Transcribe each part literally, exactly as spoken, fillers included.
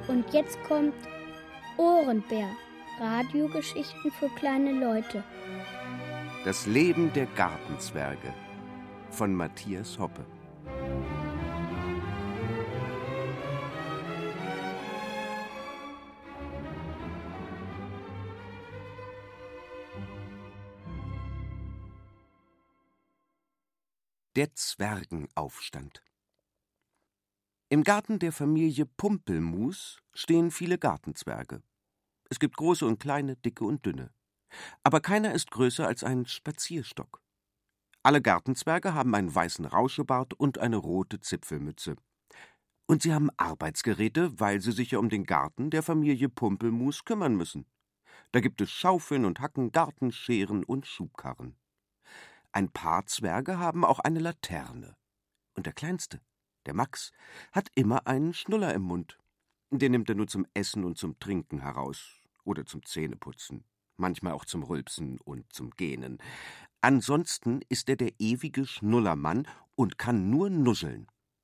Und jetzt kommt Ohrenbär, Radiogeschichten für kleine Leute. Das Leben der Gartenzwerge von Matthias Hoppe. Der Zwergenaufstand. Im Garten der Familie Pumpelmus stehen viele Gartenzwerge. Es gibt große und kleine, dicke und dünne. Aber keiner ist größer als ein Spazierstock. Alle Gartenzwerge haben einen weißen Rauschebart und eine rote Zipfelmütze. Und sie haben Arbeitsgeräte, weil sie sich ja um den Garten der Familie Pumpelmus kümmern müssen. Da gibt es Schaufeln und Hacken, Gartenscheren und Schubkarren. Ein paar Zwerge haben auch eine Laterne. Und der Kleinste, der Max, hat immer einen Schnuller im Mund. Den nimmt er nur zum Essen und zum Trinken heraus oder zum Zähneputzen, manchmal auch zum Rülpsen und zum Gähnen. Ansonsten ist er der ewige Schnullermann und kann nur nuscheln.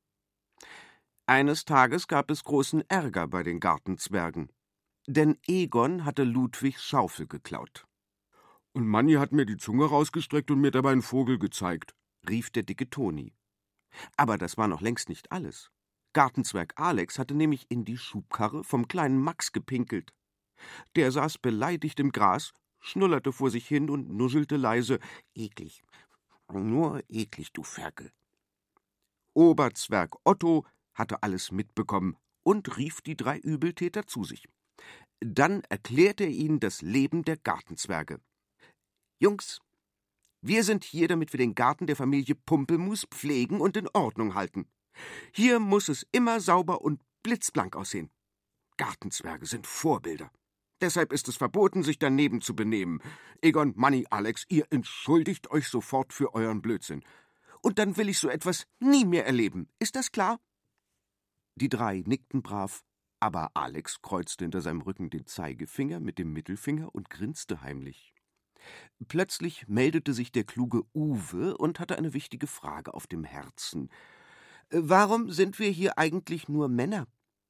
Eines Tages gab es großen Ärger bei den Gartenzwergen, denn Egon hatte Ludwigs Schaufel geklaut. »Und Manni hat mir die Zunge rausgestreckt und mir dabei einen Vogel gezeigt«, rief der dicke Toni. Aber das war noch längst nicht alles. Gartenzwerg Alex hatte nämlich in die Schubkarre vom kleinen Max gepinkelt. Der saß beleidigt im Gras, schnullerte vor sich hin und nuschelte leise: »Eklig, nur eklig, du Ferkel.« Oberzwerg Otto hatte alles mitbekommen und rief die drei Übeltäter zu sich. Dann erklärte er ihnen das Leben der Gartenzwerge. »Jungs, wir sind hier, damit wir den Garten der Familie Pumpelmus pflegen und in Ordnung halten. Hier muss es immer sauber und blitzblank aussehen. Gartenzwerge sind Vorbilder. Deshalb ist es verboten, sich daneben zu benehmen. Egon, Manni, Alex, ihr entschuldigt euch sofort für euren Blödsinn. Und dann will ich so etwas nie mehr erleben. Ist das klar?« Die drei nickten brav, aber Alex kreuzte hinter seinem Rücken den Zeigefinger mit dem Mittelfinger und grinste heimlich. Plötzlich meldete sich der kluge Uwe und hatte eine wichtige Frage auf dem Herzen. »Warum sind wir hier eigentlich nur Männer?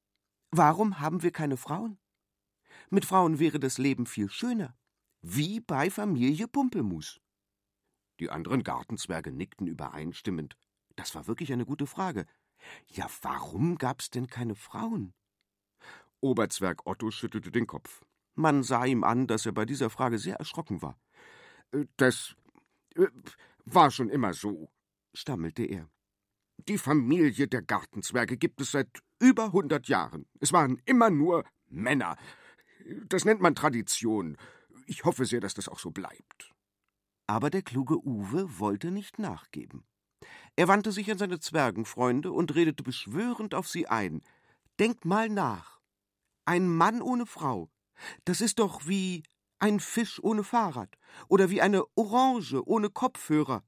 Warum haben wir keine Frauen? Mit Frauen wäre das Leben viel schöner, wie bei Familie Pumpelmus.« Die anderen Gartenzwerge nickten übereinstimmend. Das war wirklich eine gute Frage. Ja, warum gab's denn keine Frauen? Oberzwerg Otto schüttelte den Kopf. Man sah ihm an, dass er bei dieser Frage sehr erschrocken war. »Das äh, war schon immer so«, stammelte er. »Die Familie der Gartenzwerge gibt es seit über hundert Jahren. Es waren immer nur Männer. Das nennt man Tradition. Ich hoffe sehr, dass das auch so bleibt.« Aber der kluge Uwe wollte nicht nachgeben. Er wandte sich an seine Zwergenfreunde und redete beschwörend auf sie ein. »Denkt mal nach. Ein Mann ohne Frau, das ist doch wie ein Fisch ohne Fahrrad oder wie eine Orange ohne Kopfhörer.«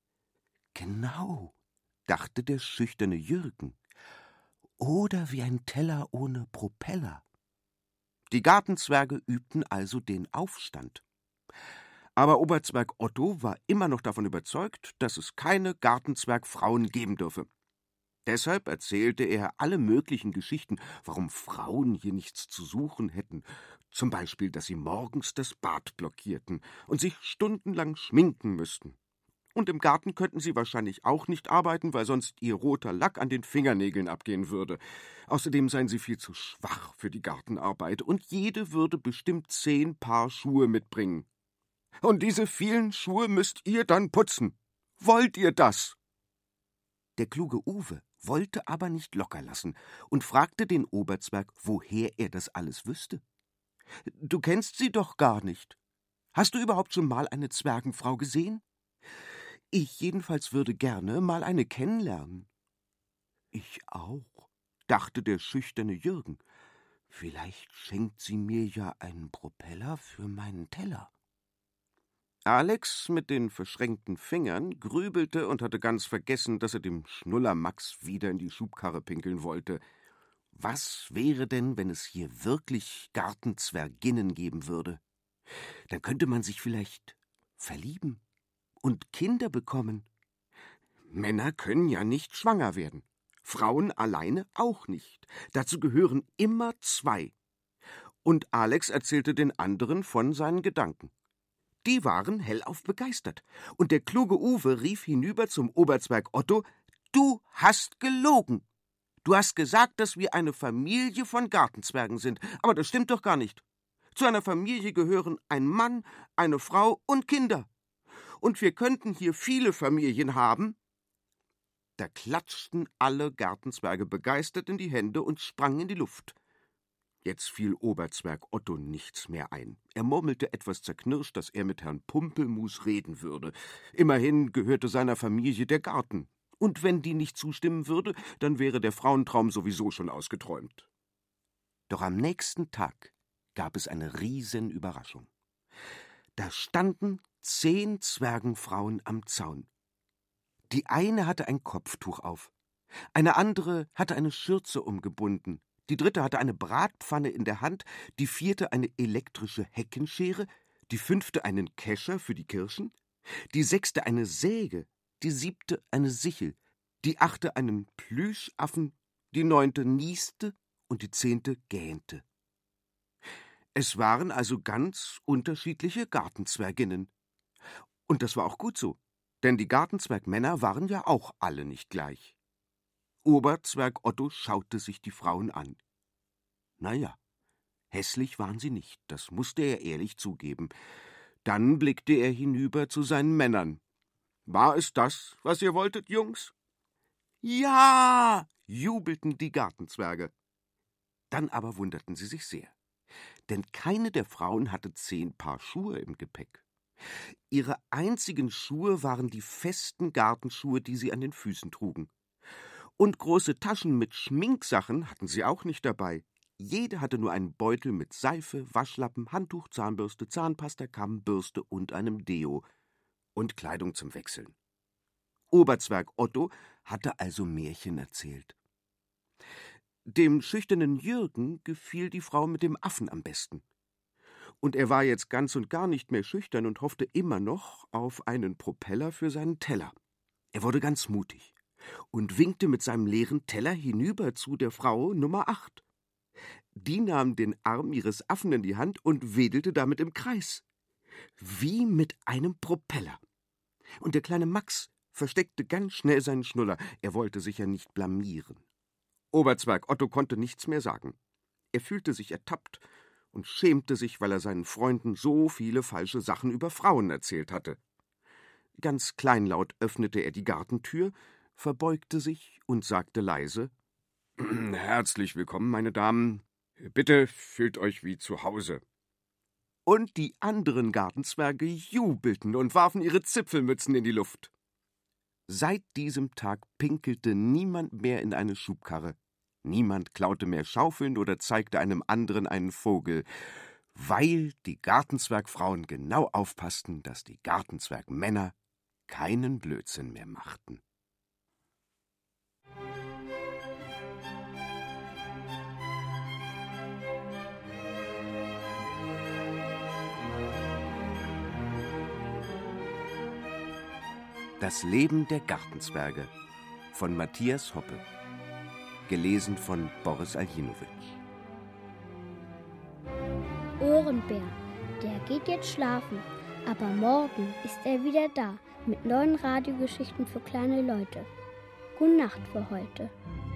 »Genau«, dachte der schüchterne Jürgen. »Oder wie ein Teller ohne Propeller.« Die Gartenzwerge übten also den Aufstand. Aber Oberzwerg Otto war immer noch davon überzeugt, dass es keine Gartenzwergfrauen geben dürfe. Deshalb erzählte er alle möglichen Geschichten, warum Frauen hier nichts zu suchen hätten. Zum Beispiel, dass sie morgens das Bad blockierten und sich stundenlang schminken müssten. Und im Garten könnten sie wahrscheinlich auch nicht arbeiten, weil sonst ihr roter Lack an den Fingernägeln abgehen würde. Außerdem seien sie viel zu schwach für die Gartenarbeit und jede würde bestimmt zehn Paar Schuhe mitbringen. Und diese vielen Schuhe müsst ihr dann putzen. Wollt ihr das? Der kluge Uwe wollte aber nicht locker lassen und fragte den Oberzwerg, woher er das alles wüsste. »Du kennst sie doch gar nicht. Hast du überhaupt schon mal eine Zwergenfrau gesehen? Ich jedenfalls würde gerne mal eine kennenlernen.« »Ich auch«, dachte der schüchterne Jürgen. »Vielleicht schenkt sie mir ja einen Propeller für meinen Teller.« Alex mit den verschränkten Fingern grübelte und hatte ganz vergessen, dass er dem Schnuller Max wieder in die Schubkarre pinkeln wollte. Was wäre denn, wenn es hier wirklich Gartenzwerginnen geben würde? Dann könnte man sich vielleicht verlieben und Kinder bekommen. Männer können ja nicht schwanger werden. Frauen alleine auch nicht. Dazu gehören immer zwei. Und Alex erzählte den anderen von seinen Gedanken. Die waren hellauf begeistert. Und der kluge Uwe rief hinüber zum Oberzwerg Otto: »Du hast gelogen. Du hast gesagt, dass wir eine Familie von Gartenzwergen sind. Aber das stimmt doch gar nicht. Zu einer Familie gehören ein Mann, eine Frau und Kinder. Und wir könnten hier viele Familien haben.« Da klatschten alle Gartenzwerge begeistert in die Hände und sprangen in die Luft. Jetzt fiel Oberzwerg Otto nichts mehr ein. Er murmelte etwas zerknirscht, dass er mit Herrn Pumpelmus reden würde. Immerhin gehörte seiner Familie der Garten. Und wenn die nicht zustimmen würde, dann wäre der Frauentraum sowieso schon ausgeträumt. Doch am nächsten Tag gab es eine Riesenüberraschung. Da standen zehn Zwergenfrauen am Zaun. Die eine hatte ein Kopftuch auf, eine andere hatte eine Schürze umgebunden, die dritte hatte eine Bratpfanne in der Hand, die vierte eine elektrische Heckenschere, die fünfte einen Kescher für die Kirschen, die sechste eine Säge, die siebte eine Sichel, die achte einen Plüschaffen, die neunte nieste und die zehnte gähnte. Es waren also ganz unterschiedliche Gartenzwerginnen. Und das war auch gut so, denn die Gartenzwergmänner waren ja auch alle nicht gleich. Oberzwerg Otto schaute sich die Frauen an. Na ja, hässlich waren sie nicht, das musste er ehrlich zugeben. Dann blickte er hinüber zu seinen Männern. »War es das, was ihr wolltet, Jungs?« »Ja«, jubelten die Gartenzwerge. Dann aber wunderten sie sich sehr, denn keine der Frauen hatte zehn Paar Schuhe im Gepäck. Ihre einzigen Schuhe waren die festen Gartenschuhe, die sie an den Füßen trugen. Und große Taschen mit Schminksachen hatten sie auch nicht dabei. Jede hatte nur einen Beutel mit Seife, Waschlappen, Handtuch, Zahnbürste, Zahnpasta, Kamm, Bürste und einem Deo und Kleidung zum Wechseln. Oberzwerg Otto hatte also Märchen erzählt. Dem schüchternen Jürgen gefiel die Frau mit dem Affen am besten. Und er war jetzt ganz und gar nicht mehr schüchtern und hoffte immer noch auf einen Propeller für seinen Teller. Er wurde ganz mutig und winkte mit seinem leeren Teller hinüber zu der Frau Nummer acht. Die nahm den Arm ihres Affen in die Hand und wedelte damit im Kreis. Wie mit einem Propeller. Und der kleine Max versteckte ganz schnell seinen Schnuller. Er wollte sich ja nicht blamieren. Oberzwerg Otto konnte nichts mehr sagen. Er fühlte sich ertappt und schämte sich, weil er seinen Freunden so viele falsche Sachen über Frauen erzählt hatte. Ganz kleinlaut öffnete er die Gartentür, verbeugte sich und sagte leise: »Herzlich willkommen, meine Damen. Bitte fühlt euch wie zu Hause.« Und die anderen Gartenzwerge jubelten und warfen ihre Zipfelmützen in die Luft. Seit diesem Tag pinkelte niemand mehr in eine Schubkarre. Niemand klaute mehr Schaufeln oder zeigte einem anderen einen Vogel, weil die Gartenzwergfrauen genau aufpassten, dass die Gartenzwergmänner keinen Blödsinn mehr machten. Das Leben der Gartenzwerge von Matthias Hoppe. Gelesen von Boris Aljinowitsch. Ohrenbär, der geht jetzt schlafen, aber morgen ist er wieder da mit neuen Radiogeschichten für kleine Leute. Gute Nacht für heute.